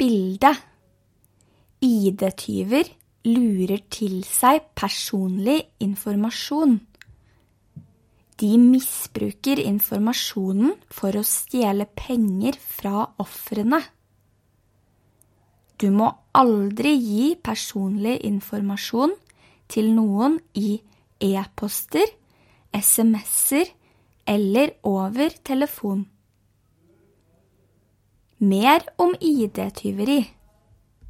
bilde. ID-tyver lurer til seg personlig informasjon. De misbruker informasjonen for å stjele penger fra ofrene. Du må aldri gi personlig informasjon til noen i e-poster, sms'er eller over telefon. Mer om ID-tyveri.